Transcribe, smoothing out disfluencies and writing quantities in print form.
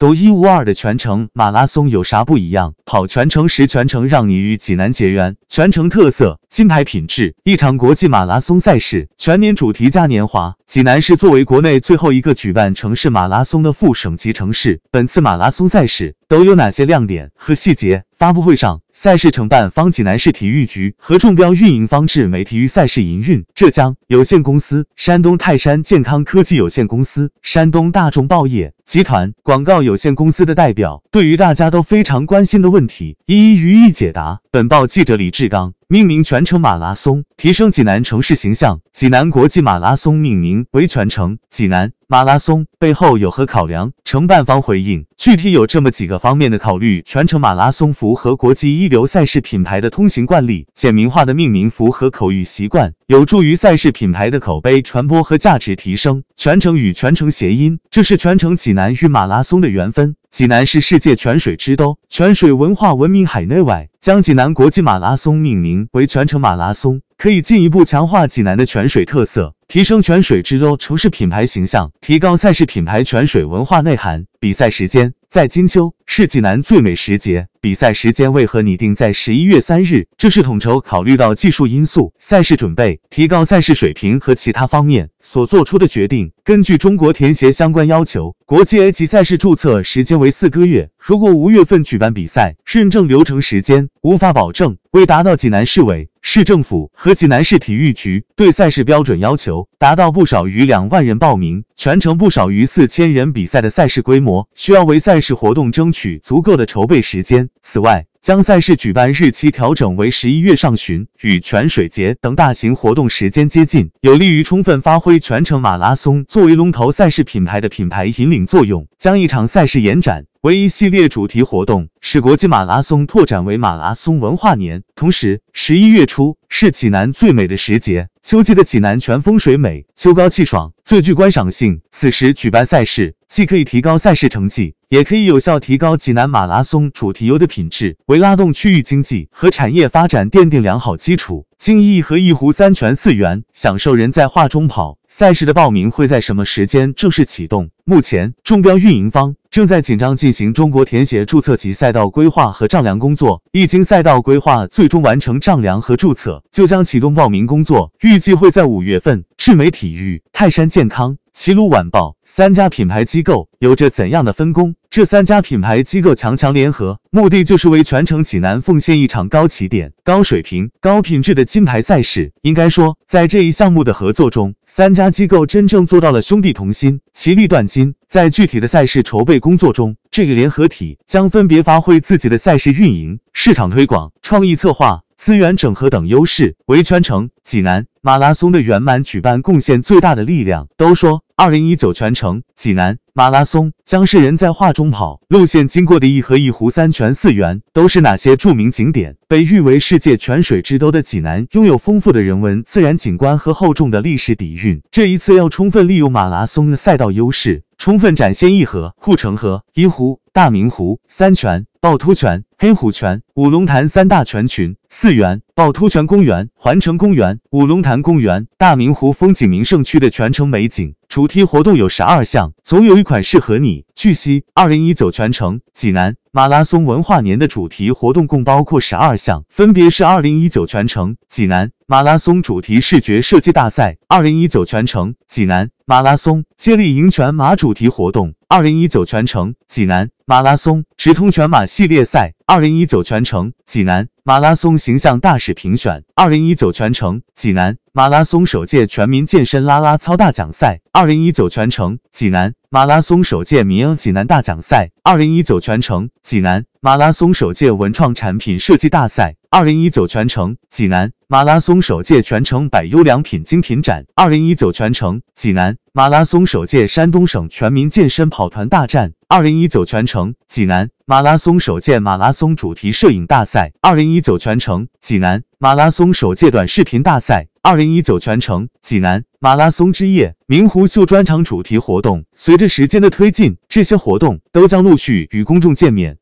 独一无二的全程马拉松有啥不一样？跑全程时，全程让你与济南结缘。全程特色、金牌品质，一场国际马拉松赛事，全年主题嘉年华。济南市作为国内最后一个举办城市马拉松的副省级城市，本次马拉松赛事都有哪些亮点和细节？发布会上，赛事承办方济南市体育局和中标运营方智美体育赛事营运浙江有限公司、山东泰山健康科技有限公司、山东大众报业集团广告有限公司的代表，对于大家都非常关心的问题，一一予以解答。本报记者李志刚。命名全程马拉松，提升济南城市形象。济南国际马拉松命名为全程济南马拉松，背后有何考量？承办方回应，具体有这么几个方面的考虑。全程马拉松符合国际一流赛事品牌的通行惯例，简明化的命名符合口语习惯，有助于赛事品牌的口碑传播和价值提升。全程与全程谐音，这是全程济南与马拉松的缘分。济南是世界泉水之都，泉水文化闻名海内外，将济南国际马拉松命名为全程马拉松，可以进一步强化济南的泉水特色，提升泉水之都城市品牌形象，提高赛事品牌泉水文化内涵。比赛时间在金秋，是济南最美时节。比赛时间为何拟定在11月3日？这是统筹考虑到技术因素、赛事准备、提高赛事水平和其他方面所做出的决定。根据中国田协相关要求，国际 A 级赛事注册时间为4个月。如果5月份举办比赛，认证流程时间无法保证。为达到济南市委、市政府和济南市体育局对赛事标准要求，达到不少于2万人报名，全程不少于4000人比赛的赛事规模，需要为赛事活动争取足够的筹备时间。此外，将赛事举办日期调整为11月上旬，与泉水节等大型活动时间接近，有利于充分发挥全程马拉松作为龙头赛事品牌的品牌引领作用。将一场赛事延展为一系列主题活动，使国际马拉松拓展为马拉松文化年。同时，11月初是济南最美的时节，秋季的济南全风水美，秋高气爽，最具观赏性。此时举办赛事，既可以提高赛事成绩，也可以有效提高济南马拉松主题游的品质，为拉动区域经济和产业发展奠定良好基础。经一和一湖3泉4园，享受人在画中跑。赛事的报名会在什么时间正式启动？目前，中标运营方正在紧张进行中国田协注册及赛道规划和丈量工作，一经赛道规划最终完成丈量和注册，就将启动报名工作，预计会在5月份。智美体育、泰山健康、齐鲁晚报3家品牌机构有着怎样的分工？这3家品牌机构强联合，目的就是为全程济南奉献一场高起点、高水平、高品质的金牌赛事。应该说，在这一项目的合作中，3家机构真正做到了兄弟同心、其利断金。在具体的赛事筹备工作中，这个联合体将分别发挥自己的赛事运营、市场推广、创意策划、资源整合等优势，为全程济南马拉松的圆满举办贡献最大的力量。都说2019全程济南马拉松将是人在画中跑，路线经过的一河一湖3泉4园都是哪些著名景点？被誉为世界泉水之都的济南拥有丰富的人文自然景观和厚重的历史底蕴，这一次要充分利用马拉松的赛道优势，充分展现一河、护城河、一湖、大明湖3泉、趵突泉、黑虎泉、五龙潭3大泉群4园、趵突泉公园、环城公园、五龙潭公园、大明湖风景名胜区的全程美景。主题活动有12项，总有一款适合你。据悉，2019全程济南马拉松文化年的主题活动共包括12项，分别是2019全程济南马拉松主题视觉设计大赛、2019全程济南马拉松接力赢全马主题活动、2019全程济南马拉松直通全马系列赛、2019全程济南马拉松形象大使评选、2019全程济南马拉松首届全民健身啦啦操大奖赛、2019全程济南马拉松首届民营济南大奖赛、2019全程济南马拉松首届文创产品设计大赛、2019全程济南马拉松首届全程百优良品精品展、2019全程济南马拉松首届山东省全民健身跑团大战、2019全程济南马拉松首届马拉松主题摄影大赛、2019全程济南马拉松首届短视频大赛、2019全程济南马拉松之夜明湖秀专场主题活动。随着时间的推进，这些活动都将陆续与公众见面。